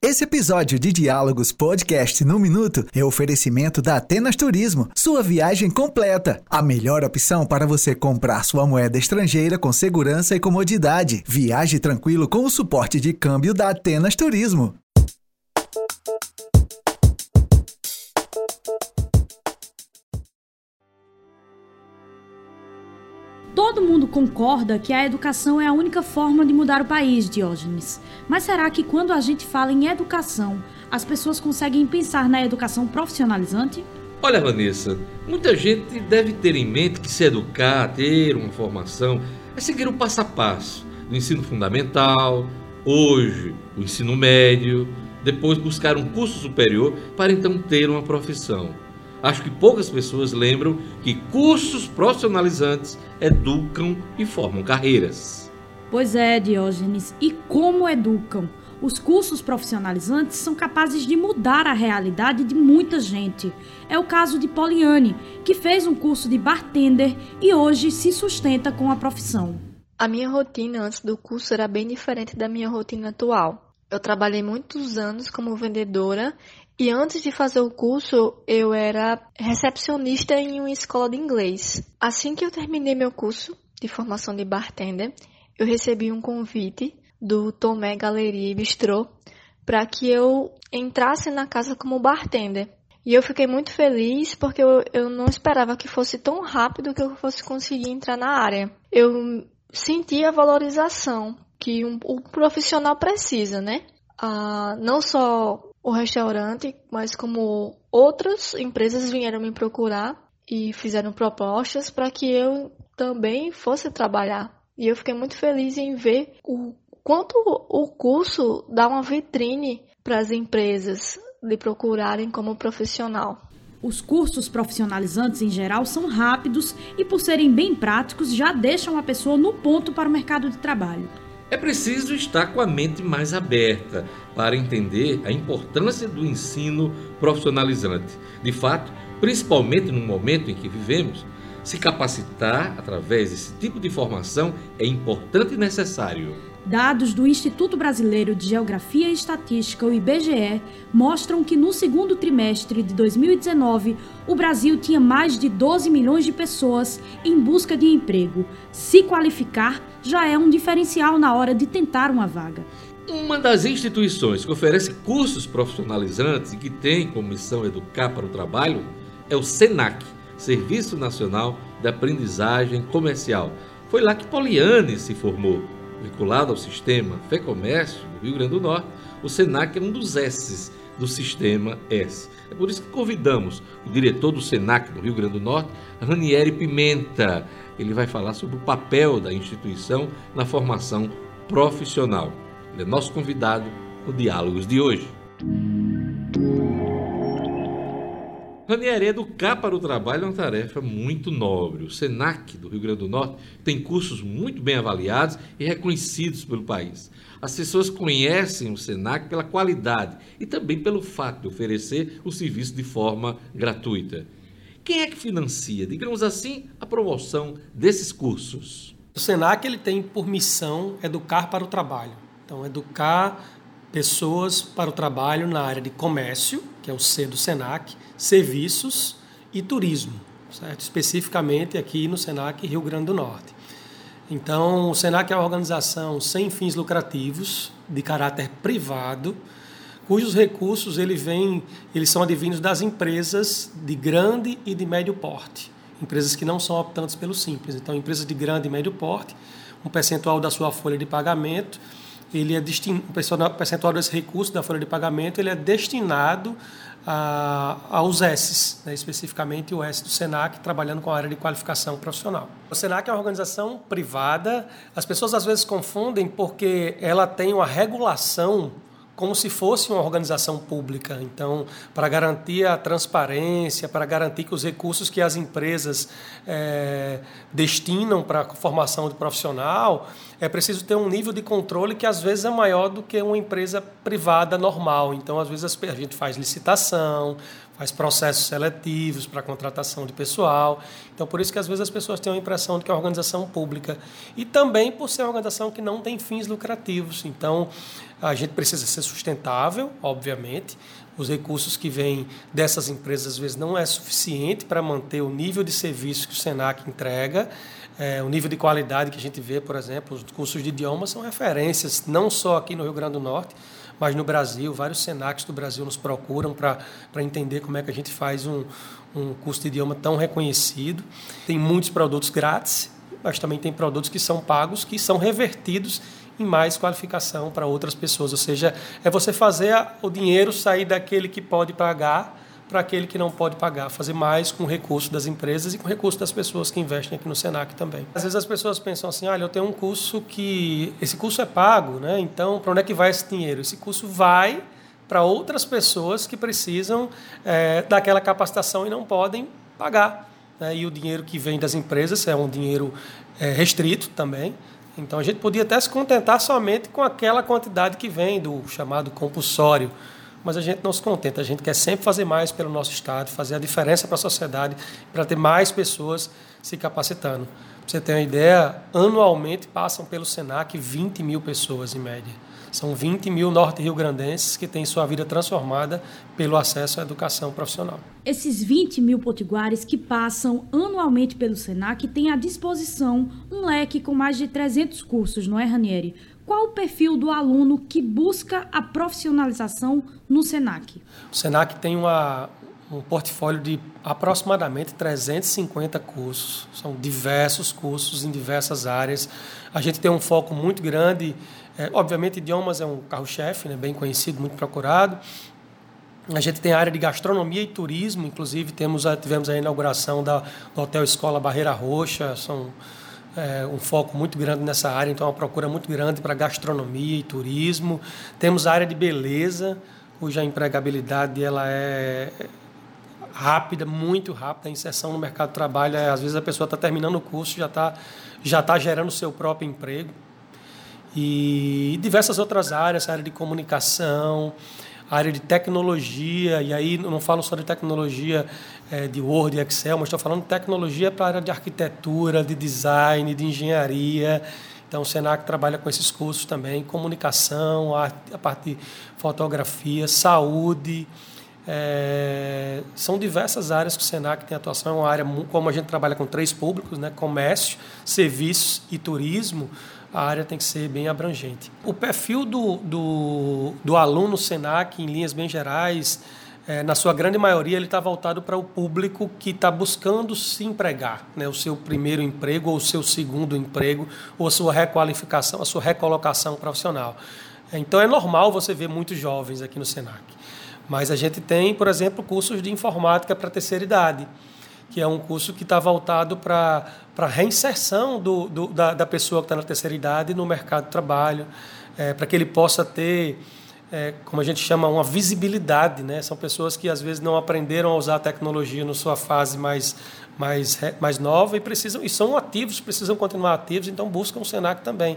Esse episódio de Diálogos Podcast no Minuto é oferecimento da Atenas Turismo, sua viagem completa. A melhor opção para você comprar sua moeda estrangeira com segurança e comodidade. Viaje tranquilo com o suporte de câmbio da Atenas Turismo. Todo mundo concorda que a educação é a única forma de mudar o país, Diógenes. Mas será que quando a gente fala em educação, as pessoas conseguem pensar na educação profissionalizante? Olha, Vanessa, muita gente deve ter em mente que se educar, ter uma formação, é seguir o passo a passo do ensino fundamental, hoje o ensino médio, depois buscar um curso superior para então ter uma profissão. Acho que poucas pessoas lembram que cursos profissionalizantes educam e formam carreiras. Pois é, Diógenes. E como educam? Os cursos profissionalizantes são capazes de mudar a realidade de muita gente. É o caso de Poliane, que fez um curso de bartender e hoje se sustenta com a profissão. A minha rotina antes do curso era bem diferente da minha rotina atual. Eu trabalhei muitos anos como vendedora e antes de fazer o curso, eu era recepcionista em uma escola de inglês. Assim que eu terminei meu curso de formação de bartender, eu recebi um convite do Tomé Galeria e Bistrô para que eu entrasse na casa como bartender. E eu fiquei muito feliz porque eu não esperava que fosse tão rápido que eu fosse conseguir entrar na área. Eu senti a valorização que um profissional precisa, né? Não só o restaurante, mas como outras empresas vieram me procurar e fizeram propostas para que eu também fosse trabalhar. E eu fiquei muito feliz em ver o quanto o curso dá uma vitrine para as empresas lhe procurarem como profissional. Os cursos profissionalizantes, em geral, são rápidos e, por serem bem práticos, já deixam a pessoa no ponto para o mercado de trabalho. É preciso estar com a mente mais aberta para entender a importância do ensino profissionalizante. De fato, principalmente no momento em que vivemos, se capacitar através desse tipo de formação é importante e necessário. Dados do Instituto Brasileiro de Geografia e Estatística, o IBGE, mostram que no segundo trimestre de 2019, o Brasil tinha mais de 12 milhões de pessoas em busca de emprego. Se qualificar já é um diferencial na hora de tentar uma vaga. Uma das instituições que oferece cursos profissionalizantes e que tem como missão educar para o trabalho é o SENAC, Serviço Nacional de Aprendizagem Comercial. Foi lá que Poliane se formou. Vinculado ao sistema FEComércio do Rio Grande do Norte, o SENAC é um dos S's do sistema S. É por isso que convidamos o diretor do SENAC do Rio Grande do Norte, Ranieri Pimenta. Ele vai falar sobre o papel da instituição na formação profissional. Ele é nosso convidado no Diálogos de hoje. Ranieri, educar para o trabalho é uma tarefa muito nobre. O SENAC do Rio Grande do Norte tem cursos muito bem avaliados e reconhecidos pelo país. As pessoas conhecem o SENAC pela qualidade e também pelo fato de oferecer o serviço de forma gratuita. Quem é que financia, digamos assim, a promoção desses cursos? O SENAC ele tem por missão educar para o trabalho. Então, educar pessoas para o trabalho na área de comércio, que é o C do SENAC, serviços e turismo, certo? Especificamente aqui no SENAC Rio Grande do Norte. Então, o SENAC é uma organização sem fins lucrativos, de caráter privado, cujos recursos eles são advindos das empresas de grande e de médio porte, empresas que não são optantes pelo Simples. Então, empresas de grande e médio porte, um percentual da sua folha de pagamento, o percentual desse recurso da folha de pagamento ele é destinado aos S's, né? Especificamente o S do SENAC, trabalhando com a área de qualificação profissional. O SENAC é uma organização privada, as pessoas às vezes confundem porque ela tem uma regulação como se fosse uma organização pública. Então, para garantir a transparência, para garantir que os recursos que as empresas destinam para a formação de profissional, é preciso ter um nível de controle que às vezes é maior do que uma empresa privada normal. Então, às vezes a gente faz licitação, faz processos seletivos para a contratação de pessoal. Então, por isso que às vezes as pessoas têm a impressão de que é uma organização pública. E também por ser uma organização que não tem fins lucrativos. Então, a gente precisa ser sustentável, obviamente. Os recursos que vêm dessas empresas, às vezes, não é suficiente para manter o nível de serviço que o SENAC entrega. O nível de qualidade que a gente vê, por exemplo, os cursos de idiomas são referências, não só aqui no Rio Grande do Norte, mas no Brasil. Vários SENACs do Brasil nos procuram para entender como é que a gente faz um curso de idioma tão reconhecido. Tem muitos produtos grátis, mas também tem produtos que são pagos, que são revertidos em mais qualificação para outras pessoas. Ou seja, é você fazer o dinheiro sair daquele que pode pagar para aquele que não pode pagar, fazer mais com o recurso das empresas e com o recurso das pessoas que investem aqui no SENAC também. Às vezes as pessoas pensam assim, olha, eu tenho um curso que... Esse curso é pago, né? Então, para onde é que vai esse dinheiro? Esse curso vai para outras pessoas que precisam daquela capacitação e não podem pagar. Né? E o dinheiro que vem das empresas é um dinheiro restrito também. Então, a gente podia até se contentar somente com aquela quantidade que vem do chamado compulsório. Mas a gente não se contenta, a gente quer sempre fazer mais pelo nosso Estado, fazer a diferença para a sociedade, para ter mais pessoas se capacitando. Para você ter uma ideia, anualmente passam pelo SENAC 20 mil pessoas, em média. São 20 mil norte-riograndenses que têm sua vida transformada pelo acesso à educação profissional. Esses 20 mil potiguares que passam anualmente pelo SENAC têm à disposição um leque com mais de 300 cursos, não é, Ranieri? Qual o perfil do aluno que busca a profissionalização no SENAC? O SENAC tem um portfólio de aproximadamente 350 cursos. São diversos cursos em diversas áreas. A gente tem um foco muito grande. Obviamente, idiomas é um carro-chefe, né, bem conhecido, muito procurado. A gente tem a área de gastronomia e turismo. Inclusive, tivemos a inauguração do Hotel Escola Barreira Roxa. São... um foco muito grande nessa área, então uma procura muito grande para gastronomia e turismo. Temos a área de beleza, cuja empregabilidade ela é rápida, muito rápida. A inserção no mercado de trabalho, às vezes a pessoa está terminando o curso, já tá gerando o seu próprio emprego. E diversas outras áreas, a área de comunicação, a área de tecnologia, e aí não falo só de tecnologia de Word e Excel, mas estou falando de tecnologia para a área de arquitetura, de design, de engenharia. Então, o SENAC trabalha com esses cursos também, comunicação, a parte de fotografia, saúde. São diversas áreas que o SENAC tem atuação. É uma área, como a gente trabalha com 3 públicos, né, comércio, serviços e turismo, a área tem que ser bem abrangente. O perfil do aluno SENAC, em linhas bem gerais, na sua grande maioria, ele está voltado para o público que está buscando se empregar, né? O seu primeiro emprego, ou o seu segundo emprego, ou a sua requalificação, a sua recolocação profissional. Então, é normal você ver muitos jovens aqui no SENAC. Mas a gente tem, por exemplo, cursos de informática para a terceira idade, que é um curso que está voltado para a reinserção da pessoa que está na terceira idade no mercado de trabalho, para que ele possa ter, como a gente chama, uma visibilidade, né? São pessoas que às vezes não aprenderam a usar a tecnologia na sua fase mais nova e são ativos, precisam continuar ativos, então buscam o SENAC também.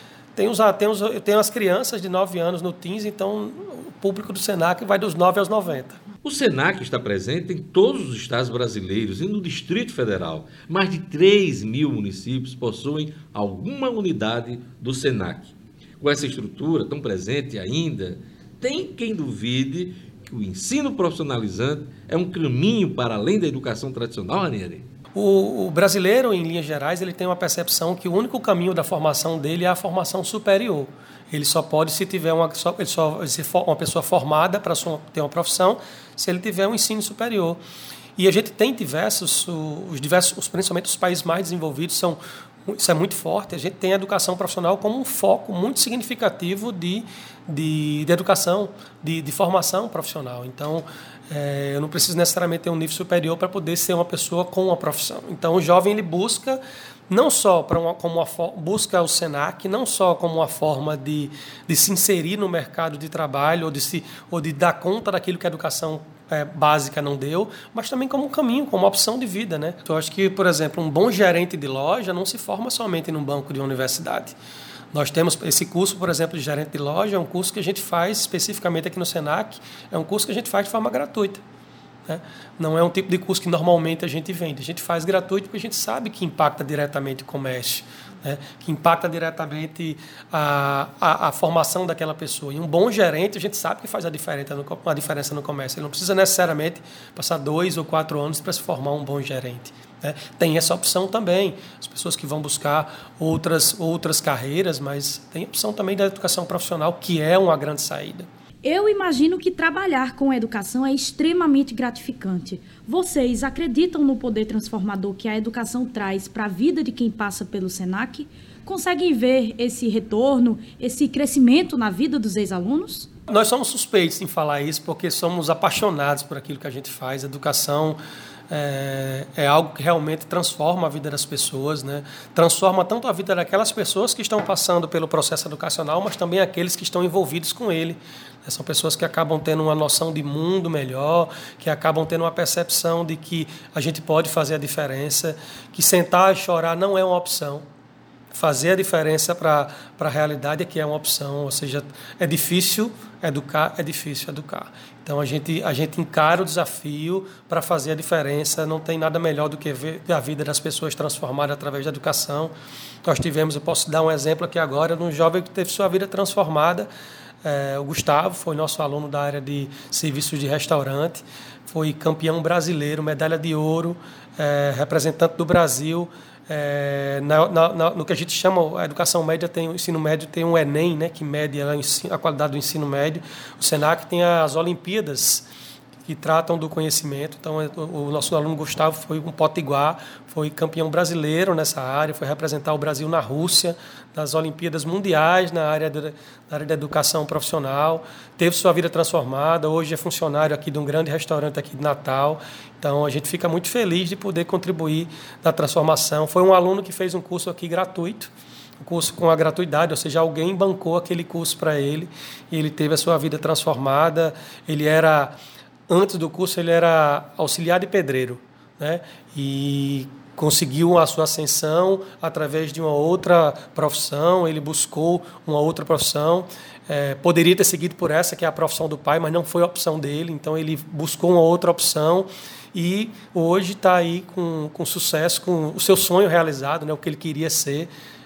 Tem as crianças de 9 anos no Teens, então o público do SENAC vai dos 9 aos 90. O SENAC está presente em todos os estados brasileiros e no Distrito Federal. Mais de 3 mil municípios possuem alguma unidade do SENAC. Com essa estrutura tão presente ainda, tem quem duvide que o ensino profissionalizante é um caminho para além da educação tradicional, Ranieri? O brasileiro, em linhas gerais, ele tem uma percepção que o único caminho da formação dele é a formação superior. Ele só pode se tiver uma pessoa formada para ter uma profissão, se ele tiver um ensino superior. E a gente tem principalmente os países mais desenvolvidos, isso é muito forte. A gente tem a educação profissional como um foco muito significativo de educação, de formação profissional. Então, eu não preciso necessariamente ter um nível superior para poder ser uma pessoa com uma profissão. Então, o jovem ele busca não só busca o SENAC, não só como uma forma de se inserir no mercado de trabalho ou de dar conta daquilo que a educação básica não deu, mas também como um caminho, como uma opção de vida, né? Então, eu acho que, por exemplo, um bom gerente de loja não se forma somente num banco de uma universidade. Nós temos esse curso, por exemplo, de gerente de loja, é um curso que a gente faz especificamente aqui no SENAC, é um curso que a gente faz de forma gratuita. né? Não é um tipo de curso que normalmente a gente vende. A gente faz gratuito porque a gente sabe que impacta diretamente o comércio, né? Que impacta diretamente a formação daquela pessoa. E um bom gerente, a gente sabe que faz a diferença no comércio. Ele não precisa necessariamente passar 2 ou 4 anos para se formar um bom gerente, né? Tem essa opção também, as pessoas que vão buscar outras carreiras, mas tem a opção também da educação profissional, que é uma grande saída. Eu imagino que trabalhar com a educação é extremamente gratificante. Vocês acreditam no poder transformador que a educação traz para a vida de quem passa pelo SENAC? Conseguem ver esse retorno, esse crescimento na vida dos ex-alunos? Nós somos suspeitos em falar isso porque somos apaixonados por aquilo que a gente faz. A educação é algo que realmente transforma a vida das pessoas, né? Transforma tanto a vida daquelas pessoas que estão passando pelo processo educacional, mas também aqueles que estão envolvidos com ele. São pessoas que acabam tendo uma noção de mundo melhor, que acabam tendo uma percepção de que a gente pode fazer a diferença, que sentar e chorar não é uma opção. Fazer a diferença para a realidade é que é uma opção, ou seja, é difícil educar. Então a gente encara o desafio para fazer a diferença. Não tem nada melhor do que ver a vida das pessoas transformada através da educação. Eu posso dar um exemplo aqui agora, de um jovem que teve sua vida transformada. O Gustavo foi nosso aluno da área de serviços de restaurante, foi campeão brasileiro, medalha de ouro, representante do Brasil. No que a gente chama a educação média, o ensino médio tem um Enem, né, que mede a qualidade do ensino médio. O SENAC tem as Olimpíadas, que tratam do conhecimento. Então, o nosso aluno Gustavo foi um potiguar, foi campeão brasileiro nessa área, foi representar o Brasil na Rússia, nas Olimpíadas Mundiais, na área da educação profissional, teve sua vida transformada, hoje é funcionário aqui de um grande restaurante aqui de Natal. Então, a gente fica muito feliz de poder contribuir na transformação. Foi um aluno que fez um curso aqui gratuito, um curso com a gratuidade, ou seja, alguém bancou aquele curso para ele e ele teve a sua vida transformada. Antes do curso, ele era auxiliar de pedreiro, né? E conseguiu a sua ascensão através de uma outra profissão. Ele buscou uma outra profissão. Poderia ter seguido por essa, que é a profissão do pai, mas não foi a opção dele. Então, ele buscou uma outra opção e hoje está aí com sucesso, com o seu sonho realizado, né? O que ele queria ser,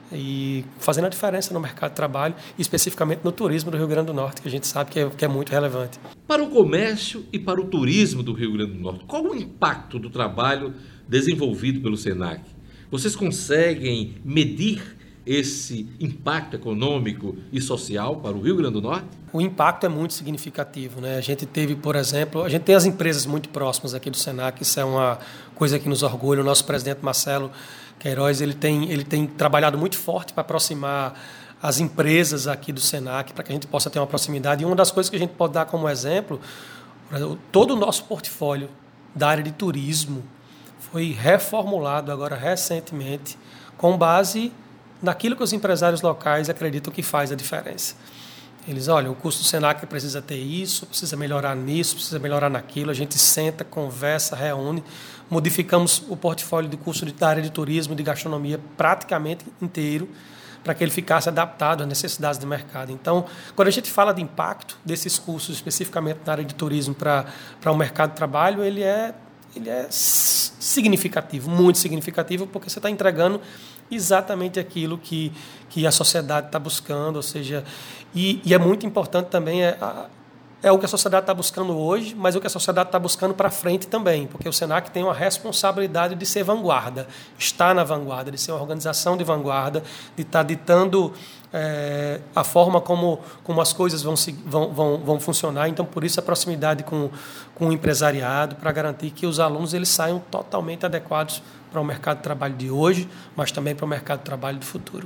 e fazendo a diferença no mercado de trabalho, especificamente no turismo do Rio Grande do Norte, que a gente sabe que é muito relevante. Para o comércio e para o turismo do Rio Grande do Norte, qual o impacto do trabalho desenvolvido pelo SENAC? Vocês conseguem medir esse impacto econômico e social para o Rio Grande do Norte? O impacto é muito significativo, né? A gente teve, por exemplo, a gente tem as empresas muito próximas aqui do SENAC, isso é uma coisa que nos orgulha. O nosso presidente Marcelo Queiroz, ele tem trabalhado muito forte para aproximar as empresas aqui do SENAC, para que a gente possa ter uma proximidade. E uma das coisas que a gente pode dar como exemplo, todo o nosso portfólio da área de turismo foi reformulado agora recentemente, com base naquilo que os empresários locais acreditam que faz a diferença. Eles, olha, o curso do SENAC precisa ter isso, precisa melhorar nisso, precisa melhorar naquilo. A gente senta, conversa, reúne, modificamos o portfólio de curso da área de turismo e de gastronomia praticamente inteiro, para que ele ficasse adaptado às necessidades do mercado. Então, quando a gente fala de impacto desses cursos, especificamente na área de turismo para o mercado de trabalho, ele é significativo, muito significativo, porque você está entregando exatamente aquilo que a sociedade está buscando, ou seja, e é muito importante também, é o que a sociedade está buscando hoje, mas o que a sociedade está buscando para frente também, porque o SENAC tem uma responsabilidade de ser vanguarda, estar na vanguarda, de ser uma organização de vanguarda, de estar ditando a forma como as coisas vão funcionar. Então, por isso, a proximidade com o empresariado, para garantir que os alunos eles saiam totalmente adequados para o mercado de trabalho de hoje, mas também para o mercado de trabalho do futuro.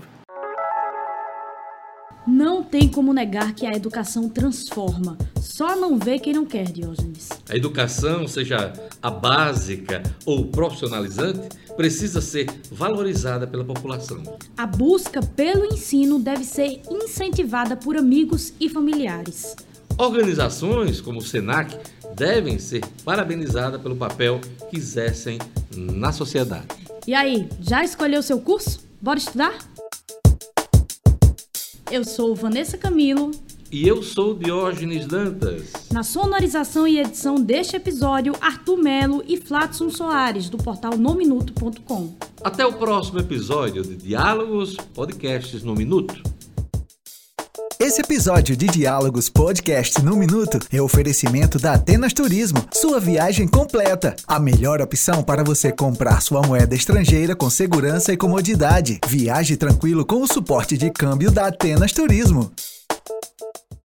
Não tem como negar que a educação transforma. Só não vê quem não quer, Diógenes. A educação, seja a básica ou profissionalizante, precisa ser valorizada pela população. A busca pelo ensino deve ser incentivada por amigos e familiares. Organizações como o SENAC devem ser parabenizadas pelo papel que exercem na sociedade. E aí, já escolheu seu curso? Bora estudar? Eu sou Vanessa Camilo. E eu sou Diógenes Dantas. Na sonorização e edição deste episódio, Arthur Melo e Fladson Soares, do portal nominuto.com. Até o próximo episódio de Diálogos Podcasts no Minuto. Esse episódio de Diálogos Podcast no Minuto é oferecimento da Atenas Turismo, sua viagem completa. A melhor opção para você comprar sua moeda estrangeira com segurança e comodidade. Viaje tranquilo com o suporte de câmbio da Atenas Turismo.